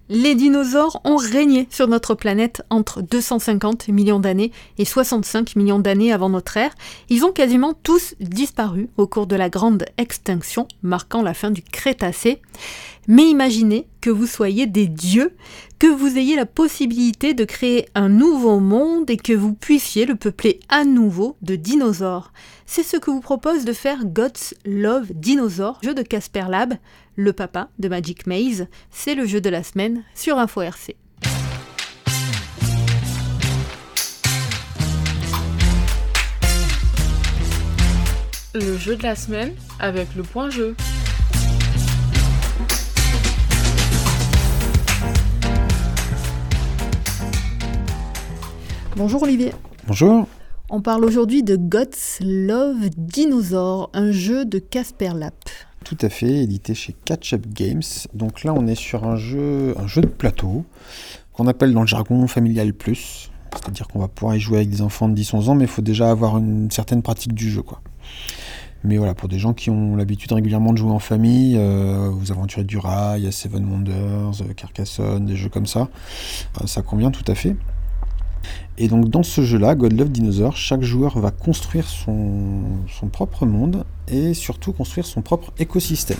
Les dinosaures ont régné sur notre planète entre 250 millions d'années et 65 millions d'années avant notre ère. Ils ont quasiment tous disparu au cours de la grande extinction, marquant la fin du Crétacé. Mais imaginez que vous soyez des dieux, que vous ayez la possibilité de créer un nouveau monde et que vous puissiez le peupler à nouveau de dinosaures. C'est ce que vous propose de faire Gods Love Dinosaur, jeu de Casper Lab, le papa de Magic Maze. C'est le jeu de la semaine sur InfoRC. Le jeu de la semaine avec le point jeu. Bonjour Olivier. Bonjour. On parle aujourd'hui de Gods Love Dinosaur, un jeu de Casper Lab. Tout à fait, édité chez Catch Up Games. Donc là, on est sur un jeu de plateau, qu'on appelle dans le jargon familial plus. C'est-à-dire qu'on va pouvoir y jouer avec des enfants de 10-11 ans, mais il faut déjà avoir une certaine pratique du jeu, quoi. Mais voilà, pour des gens qui ont l'habitude régulièrement de jouer en famille, aux Aventuriers du Rail, Seven Wonders, Carcassonne, des jeux comme ça, ça convient tout à fait. Et donc dans ce jeu-là, God Love Dinosaur, chaque joueur va construire son propre monde et surtout construire son propre écosystème.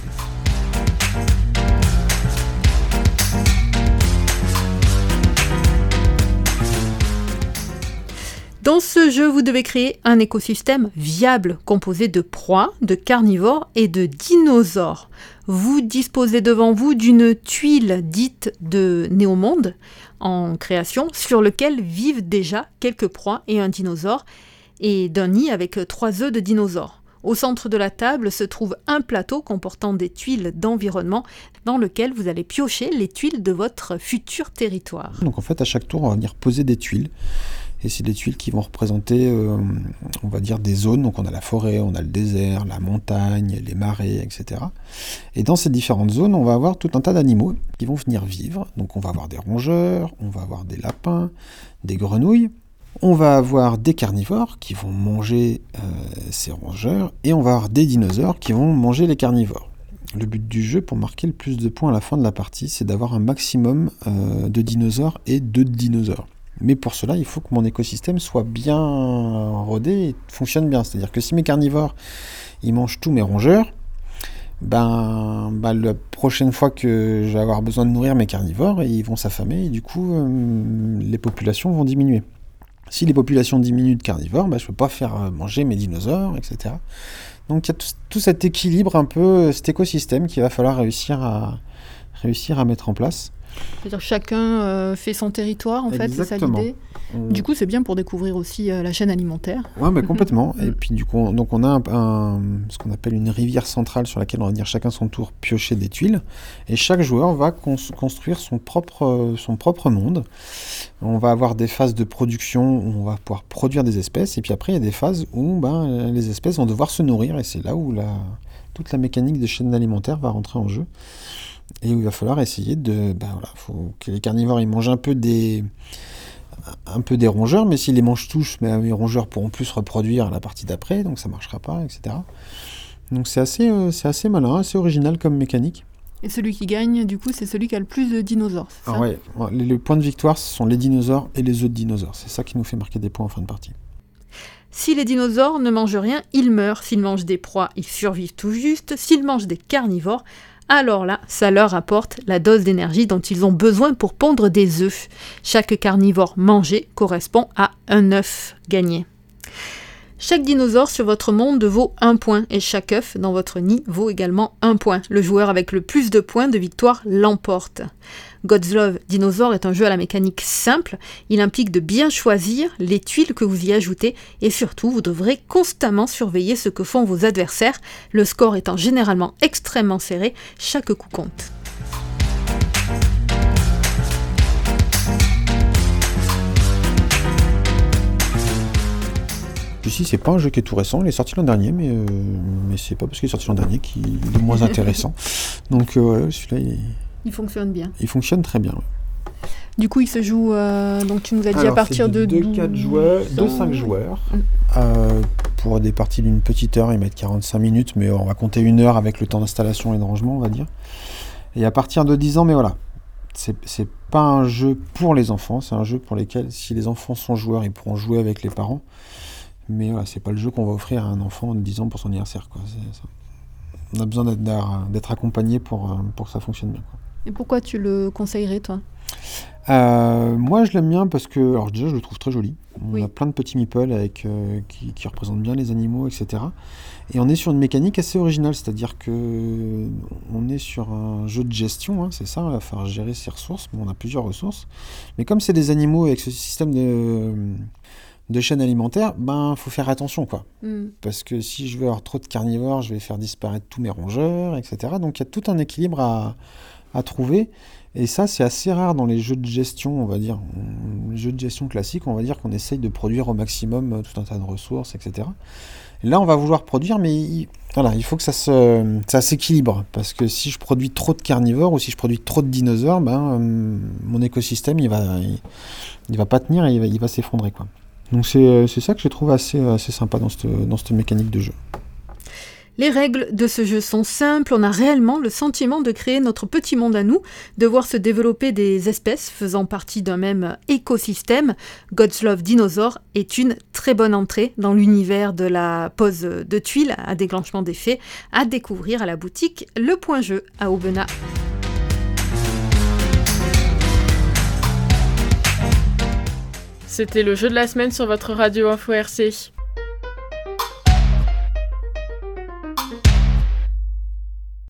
Dans ce jeu, vous devez créer un écosystème viable composé de proies, de carnivores et de dinosaures. Vous disposez devant vous d'une tuile dite de néomonde en création sur lequel vivent déjà quelques proies et un dinosaure et d'un nid avec 3 œufs de dinosaures. Au centre de la table se trouve un plateau comportant des tuiles d'environnement dans lequel vous allez piocher les tuiles de votre futur territoire. Donc en fait, à chaque tour, on va venir poser des tuiles. Et c'est des tuiles qui vont représenter, on va dire, des zones. Donc on a la forêt, on a le désert, la montagne, les marais, etc. Et dans ces différentes zones, on va avoir tout un tas d'animaux qui vont venir vivre. Donc on va avoir des rongeurs, on va avoir des lapins, des grenouilles. On va avoir des carnivores qui vont manger ces rongeurs. Et on va avoir des dinosaures qui vont manger les carnivores. Le but du jeu, pour marquer le plus de points à la fin de la partie, c'est d'avoir un maximum de dinosaures et de dinosaures. Mais pour cela, il faut que mon écosystème soit bien rodé et fonctionne bien. C'est-à-dire que si mes carnivores, ils mangent tous mes rongeurs, la prochaine fois que je vais avoir besoin de nourrir mes carnivores, ils vont s'affamer et du coup, les populations vont diminuer. Si les populations diminuent de carnivores, je ne peux pas faire manger mes dinosaures, etc. Donc il y a tout cet équilibre, un peu cet écosystème qu'il va falloir réussir à mettre en place. C'est-à-dire que chacun fait son territoire, en fait, c'est ça l'idée. Du coup, c'est bien pour découvrir aussi la chaîne alimentaire. Oui, mais complètement. Et puis, du coup, donc on a ce qu'on appelle une rivière centrale sur laquelle on va venir chacun son tour piocher des tuiles. Et chaque joueur va construire son propre monde. On va avoir des phases de production où on va pouvoir produire des espèces. Et puis après, il y a des phases où les espèces vont devoir se nourrir. Et c'est là où toute la mécanique des chaînes alimentaires va rentrer en jeu. Et où il va falloir essayer faut que les carnivores ils mangent un peu des rongeurs, mais s'ils les mangent tous, les rongeurs pourront plus se reproduire à la partie d'après, donc ça marchera pas, etc. Donc c'est assez malin, assez original comme mécanique. Et celui qui gagne, du coup, c'est celui qui a le plus de dinosaures, c'est ça ? Ouais, les points de victoire, ce sont les dinosaures et les œufs de dinosaures. C'est ça qui nous fait marquer des points en fin de partie. Si les dinosaures ne mangent rien, ils meurent. S'ils mangent des proies, ils survivent tout juste. S'ils mangent des carnivores, alors là, ça leur apporte la dose d'énergie dont ils ont besoin pour pondre des œufs. Chaque carnivore mangé correspond à un œuf gagné. Chaque dinosaure sur votre monde vaut 1 point et chaque œuf dans votre nid vaut également 1 point. Le joueur avec le plus de points de victoire l'emporte. Gods Love Dinosaur est un jeu à la mécanique simple. Il implique de bien choisir les tuiles que vous y ajoutez et surtout, vous devrez constamment surveiller ce que font vos adversaires, le score étant généralement extrêmement serré, chaque coup compte. Ici, c'est pas un jeu qui est tout récent, il est sorti l'an dernier, mais c'est pas parce qu'il est sorti l'an dernier qu'il est moins intéressant. Donc celui-là, il fonctionne bien. Il fonctionne très bien. Du coup, il se joue, donc tu nous as dit à partir de 2-4 joueurs, 2-5 joueurs. Pour des parties d'une petite heure, ils mettent 45 minutes, mais on va compter 1 heure avec le temps d'installation et de rangement, on va dire. Et à partir de 10 ans, mais voilà, c'est pas un jeu pour les enfants, c'est un jeu pour lequel, si les enfants sont joueurs, ils pourront jouer avec les parents. Mais voilà, c'est pas le jeu qu'on va offrir à un enfant de 10 ans pour son anniversaire, quoi. On a besoin d'être accompagné pour que ça fonctionne bien, quoi. Et pourquoi tu le conseillerais, toi ? Moi, je l'aime bien parce que, alors déjà, je le trouve très joli. On Oui. a plein de petits meeples qui représentent bien les animaux, etc. Et on est sur une mécanique assez originale, c'est-à-dire que on est sur un jeu de gestion, hein, c'est ça, il va falloir gérer ses ressources. Bon, on a plusieurs ressources, mais comme c'est des animaux avec ce système de chaîne alimentaire, faut faire attention, quoi. Parce que si je veux avoir trop de carnivores, je vais faire disparaître tous mes rongeurs, etc. Donc il y a tout un équilibre à trouver. Et ça, c'est assez rare dans les jeux de gestion, on va dire. Les jeux de gestion classiques, on va dire qu'on essaye de produire au maximum tout un tas de ressources, etc. Et là, on va vouloir produire, mais il faut que ça s'équilibre. Parce que si je produis trop de carnivores ou si je produis trop de dinosaures, mon écosystème, il va pas tenir et il va s'effondrer, quoi. Donc c'est ça que je trouve assez sympa dans cette mécanique de jeu. Les règles de ce jeu sont simples, on a réellement le sentiment de créer notre petit monde à nous, de voir se développer des espèces faisant partie d'un même écosystème. God's Love Dinosaur est une très bonne entrée dans l'univers de la pose de tuiles à déclenchement d'effets, à découvrir à la boutique Le Point Jeu à Aubenas. C'était le jeu de la semaine sur votre radio Info RC.